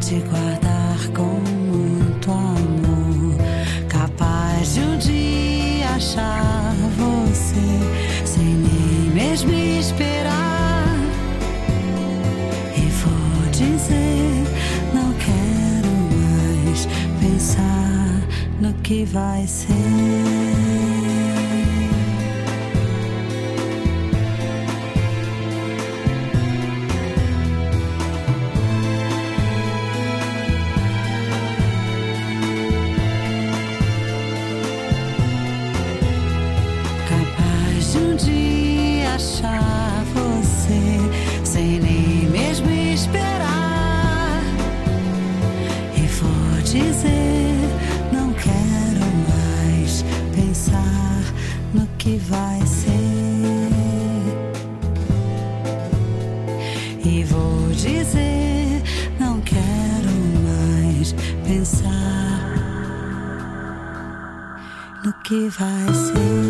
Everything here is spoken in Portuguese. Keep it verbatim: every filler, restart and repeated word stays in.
te guardar com muito amor, capaz de um dia achar você sem nem mesmo esperar. E vou dizer, não quero mais pensar no que vai ser. Achar você sem nem mesmo esperar. E vou dizer, não quero mais pensar no que vai ser. E vou dizer, não quero mais pensar no que vai ser.